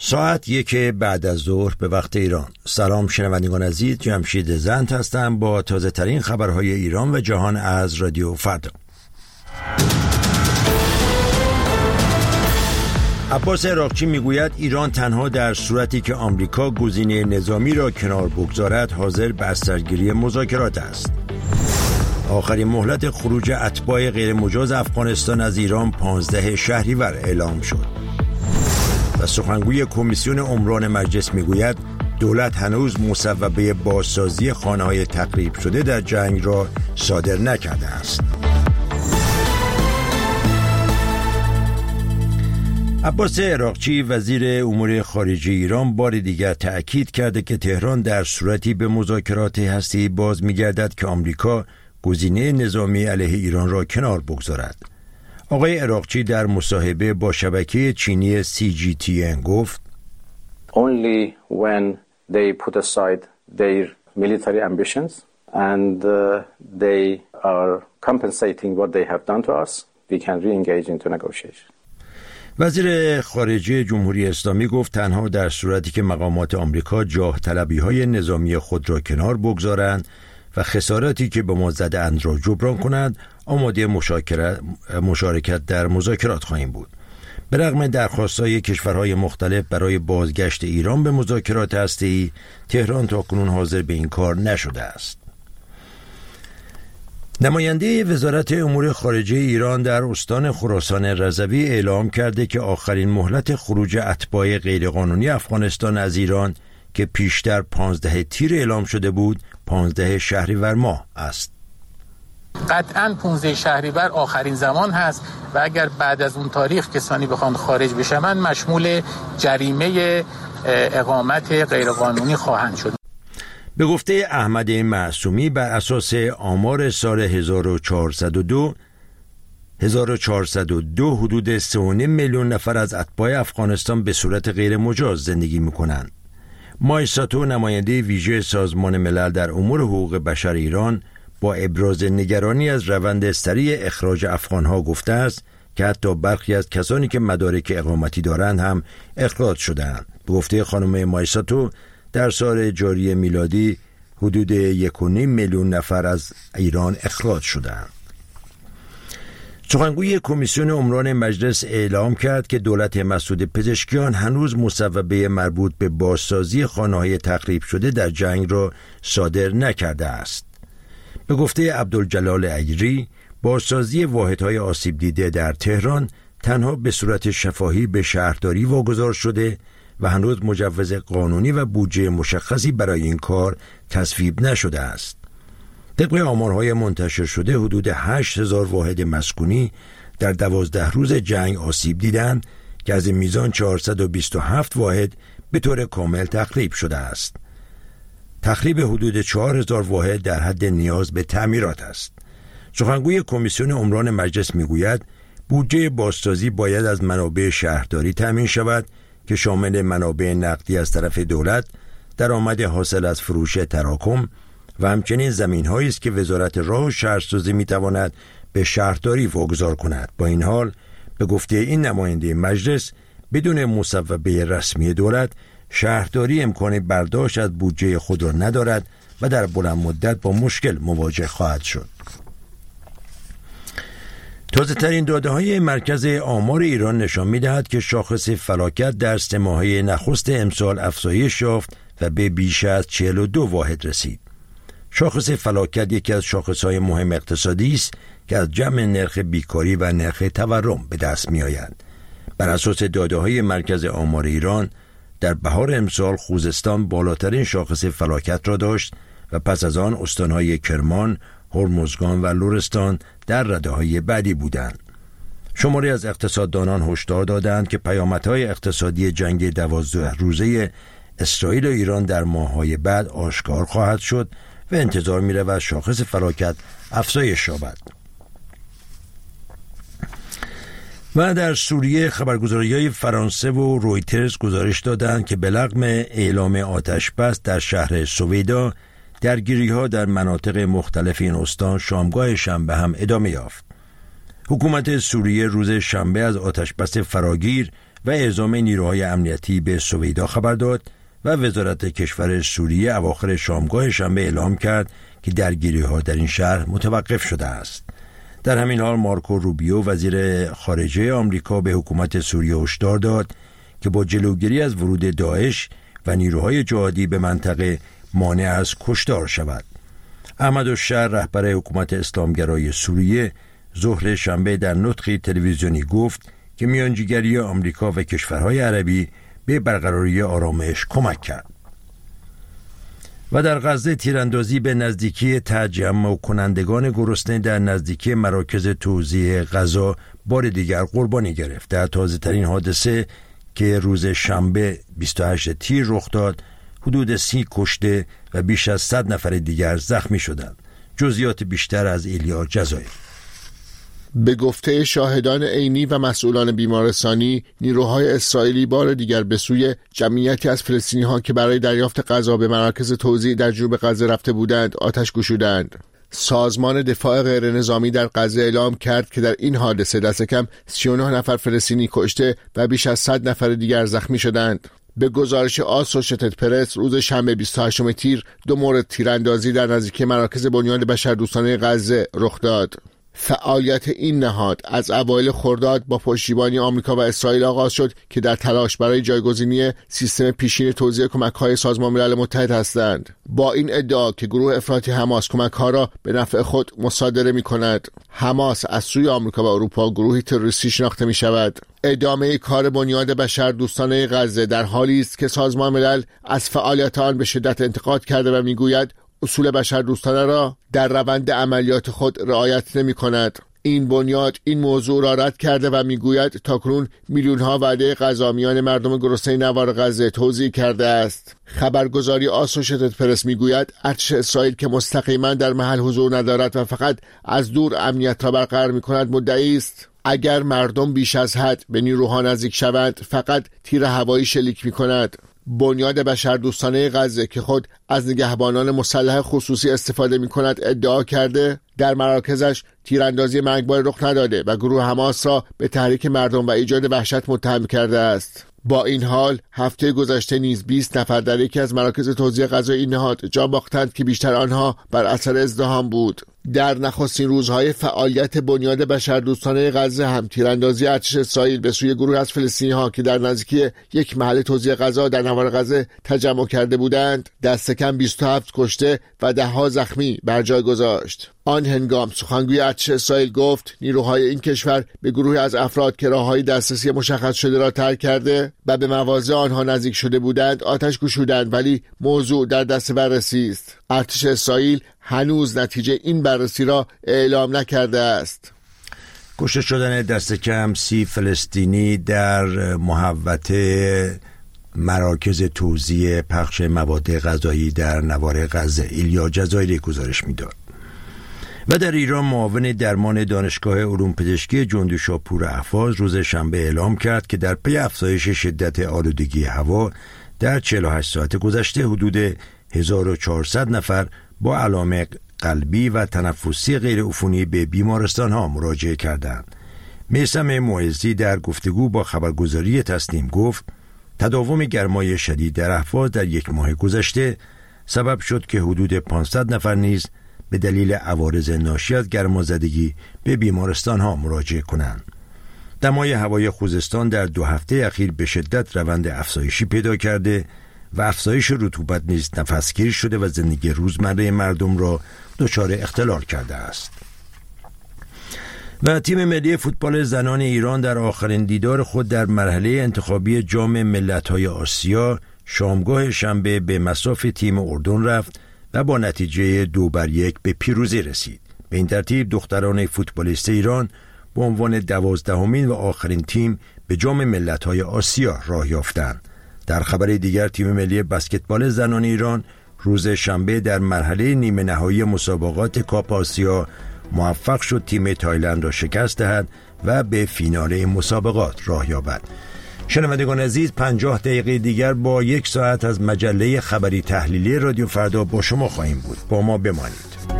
ساعت 1 بعد از ظهر به وقت ایران. سلام شنوندگان عزیز، جمشید زند هستم با تازه ترین خبرهای ایران و جهان از رادیو فردا. عباس عراقچی میگوید ایران تنها در صورتی که آمریکا گزینه نظامی را کنار بگذارد حاضر به بسترگیری مذاکرات است. آخرین مهلت خروج اتباع غیر مجاز افغانستان از ایران 15 شهریور اعلام شد. و سخنگوی کمیسیون عمران مجلس میگوید دولت هنوز مصوبه بازسازی خانه‌های تخریب شده در جنگ را صادر نکرده است. عباس عراقچی وزیر امور خارجه ایران بار دیگر تأکید کرده که تهران در صورتی به مذاکرات هسته‌ای باز می‌گردد که آمریکا گزینه نظامی علیه ایران را کنار بگذارد. آقای عراقچی در مصاحبه با شبکه چینی CGTN گفت Only when they put aside their military ambitions and they are compensating what they have done to us, we can re-engage into negotiation. وزیر خارجه جمهوری اسلامی گفت تنها در صورتی که مقامات آمریکا جاه طلبی‌های نظامی خود را کنار بگذارند و خساراتی که به ما زده‌اند را جبران کنند آماده مشارکت در مذاکرات خواهیم بود. به رغم درخواست‌های کشورهای مختلف برای بازگشت ایران به مذاکرات هسته‌ای، تهران تاکنون حاضر به این کار نشده است. نماینده وزارت امور خارجه ایران در استان خراسان رضوی اعلام کرده که آخرین مهلت خروج اتباع غیرقانونی افغانستان از ایران که پیشتر 15 تیر اعلام شده بود 15 شهریور ماه است. قطعاً 15 شهریور آخرین زمان هست و اگر بعد از اون تاریخ کسانی بخوان خارج بشوند مشمول جریمه اقامت غیرقانونی خواهند شد. به گفته احمد معصومی بر اساس آمار سال 1402 حدود 3.5 میلیون نفر از اتباع افغانستان به صورت غیر مجاز زندگی می‌کنند. مایساتو نماینده ویژه سازمان ملل در امور حقوق بشر ایران با ابراز نگرانی از روند سریع اخراج افغانها گفته است که حتی برخی از کسانی که مدارک اقامتی دارند هم اخراج شدند. به گفته خانم مایساتو در سال جاری میلادی حدود 1.5 میلیون نفر از ایران اخراج شدند. سخنگوی کمیسیون عمران مجلس اعلام کرد که دولت مسعود پزشکیان هنوز مصوبه مربوط به بازسازی خانه‌های تخریب شده در جنگ را صادر نکرده است. به گفته عبدالجلال ایری بازسازی واحدهای آسیب دیده در تهران تنها به صورت شفاهی به شهرداری واگذار شده و هنوز مجوز قانونی و بودجه مشخصی برای این کار تصویب نشده است. طبق آمارهای منتشر شده حدود 8,000 واحد مسکونی در 12 روز جنگ آسیب دیدند که از این میزان 427 واحد به طور کامل تخریب شده است. تخریب حدود 4,000 واحد در حد نیاز به تعمیرات است. سخنگوی کمیسیون عمران مجلس میگوید بودجه بازسازی باید از منابع شهرداری تامین شود که شامل منابع نقدی از طرف دولت، درآمد حاصل از فروش تراکم و همچنین زمین‌هایی است که وزارت راه و شهرسازی می‌تواند به شهرداری واگذار کند. با این حال به گفته این نماینده مجلس بدون مصوبه رسمی دولت شهرداری امکان برداشت از بودجه خود را ندارد و در بلند مدت با مشکل مواجه خواهد شد. تازه ترین داده های مرکز آمار ایران نشان می دهد که شاخص فلاکت در 3 ماهه نخست امسال افزایش یافت و به بیش از 42 واحد رسید. شاخص فلاکت یکی از شاخص‌های مهم اقتصادی است که از جمع نرخ بیکاری و نرخ تورم به دست می آید. بر اساس داده‌های مرکز آمار ایران در بهار امسال خوزستان بالاترین شاخص فلاکت را داشت و پس از آن استان‌های کرمان، هرمزگان و لرستان در رده‌های بعدی بودند. شماری از اقتصاددانان هشدار دادند که پیامدهای اقتصادی جنگ 12 روزه اسرائیل و ایران در ماه‌های بعد آشکار خواهد شد و انتظار می‌رود شاخص فلاکت افزایش یابد. و در سوریه خبرگزاری‌های فرانسه و رویترز گزارش دادند که به رغم اعلام آتش بس در شهر سویدا درگیری‌ها در مناطق مختلف این استان شامگاه شنبه هم ادامه یافت. حکومت سوریه روز شنبه از آتشبس فراگیر و اعزام نیروهای امنیتی به سویدا خبر داد و وزارت کشور سوریه اواخر شامگاه شنبه اعلام کرد که درگیری‌ها در این شهر متوقف شده است. در همین حال مارکو روبیو وزیر خارجه آمریکا به حکومت سوریه هشدار داد که با جلوگیری از ورود داعش و نیروهای جهادی به منطقه مانع از کشتار شود. احمد الشهر رهبر حکومت اسلامگرای سوریه ظهر شنبه در نطقی تلویزیونی گفت که میانجیگری آمریکا و کشورهای عربی به برقراری آرامش کمک کرد. و در غزه تیراندازی به نزدیکی تجمع کنندگان گرسنه در نزدیکی مراکز توزیع غذا بار دیگر قربانی گرفت. در تازه‌ترین حادثه که روز شنبه 28 تیر رخ داد، حدود 30 کشته و بیش از 100 نفر دیگر زخمی شدند. جزئیات بیشتر از ایلیا جزایر. به گفته شاهدان عینی و مسئولان بیمارستانی، نیروهای اسرائیلی بار دیگر به سوی جمعیتی از فلسطینی‌ها که برای دریافت غذا به مراکز توزیع در جنوب غزه رفته بودند آتش گشودند. سازمان دفاع غیر نظامی در غزه اعلام کرد که در این حادثه دست کم 39 نفر فلسطینی کشته و بیش از 100 نفر دیگر زخمی شدند. به گزارش آسوشیتد پرس روز شنبه 28 تیر 2 مورد تیراندازی در نزدیکی مراکز بنیاد بشردوستانه غزه رخ داد. فعالیت این نهاد از اوایل خرداد با پشتیبانی آمریکا و اسرائیل آغاز شد که در تلاش برای جایگزینی سیستم پیشین توزیع کمک‌های سازمان ملل متحد هستند. با این ادعا که گروه افراطی حماس کمک‌ها را به نفع خود مصادره می‌کند، حماس از سوی آمریکا و اروپا گروهی تروریستی شناخته می‌شود. ادامه کار بنیاد بشردوستانه غزه در حالی است که سازمان ملل از فعالیت آن به شدت انتقاد کرده و می‌گوید اصول بشردوستانه را در روند عملیات خود رعایت نمی کند. این بنیاد این موضوع را رد کرده و میگوید تاکنون میلیون ها وعده غذا میان مردم گرسنه نوار غزه توزیع کرده است. خبرگزاری آسوشیتد پرس میگوید ارتش اسرائیل که مستقیما در محل حضور ندارد و فقط از دور امنیت را برقرار می کند مدعی است اگر مردم بیش از حد به نیروها نزدیک شوند فقط تیر هوایی شلیک می کند. بنیاد بشردوستانه غزه که خود از نگهبانان مسلح خصوصی استفاده می کند ادعا کرده در مراکزش تیراندازی مرگبار رخ نداده و گروه حماس را به تحریک مردم و ایجاد وحشت متهم کرده است. با این حال هفته گذشته نیز 20 نفر در یکی از مراکز توزیع غذا این نهاد جان باختند که بیشتر آنها بر اثر ازدحام بود. در نخستین روزهای فعالیت بنیاد بشردوستانه غزه هم تیراندازی ارتش اسرائیل به سوی گروه از فلسطینی‌ها که در نزدیکی یک محل توزیع غذا در نوار غزه تجمع کرده بودند دست کم 27 کشته و 10 زخمی بر جای گذاشت. آن هنگام سخنگوی ارتش اسرائیل گفت نیروهای این کشور به گروهی از افراد که راههای دسترسی مشخص شده را ترک کرده و به مواضع آنها نزدیک شده بودند آتش گشودند، ولی موضوع در دست بررسی است. ارتش اسرائیل هنوز نتیجه این بررسی را اعلام نکرده است. کشته شدن دست کم 30 فلسطینی در محوطه مراکز توزیع پخش مواد غذایی در نوار غزه. ایلیا جزایری گزارش می‌داد. و در ایران معاون درمان دانشگاه علوم پزشکی جندوشاپور اهواز روز شنبه اعلام کرد که در پی افزایش شدت آلودگی هوا در 48 ساعت گذشته حدود 1400 نفر با علائم قلبی و تنفسی غیر عفونی به بیمارستان‌ها مراجعه کردند. میثم معزی در گفتگو با خبرگزاری تسنیم گفت تداوم گرمای شدید در اهواز در یک ماه گذشته سبب شد که حدود 500 نفر نیز به دلیل عوارض ناشی از گرمازدگی به بیمارستان‌ها مراجعه کنند. دمای هوای خوزستان در 2 هفته اخیر به شدت روند افزایشی پیدا کرده و افزایش رطوبت نیز نفسگیر شده و زندگی روزمره مردم را دچار اختلال کرده است. و تیم ملی فوتبال زنان ایران در آخرین دیدار خود در مرحله انتخابی جام ملت‌های آسیا شامگاه شنبه به مصاف تیم اردن رفت و با نتیجه 2-1 به پیروزی رسید. به این ترتیب دختران فوتبالیست ایران به عنوان 12مین و آخرین تیم به جام ملت‌های آسیا راه یافتند. در خبر دیگر تیم ملی بسکتبال زنان ایران روز شنبه در مرحله نیمه نهایی مسابقات کاپ آسیا موفق شد تیم تایلند را شکست دهد و به فینال مسابقات راه یابد. شنوندگان عزیز 50 دقیقه دیگر با 1 ساعت از مجله خبری تحلیلی رادیو فردا با شما خواهیم بود. با ما بمانید.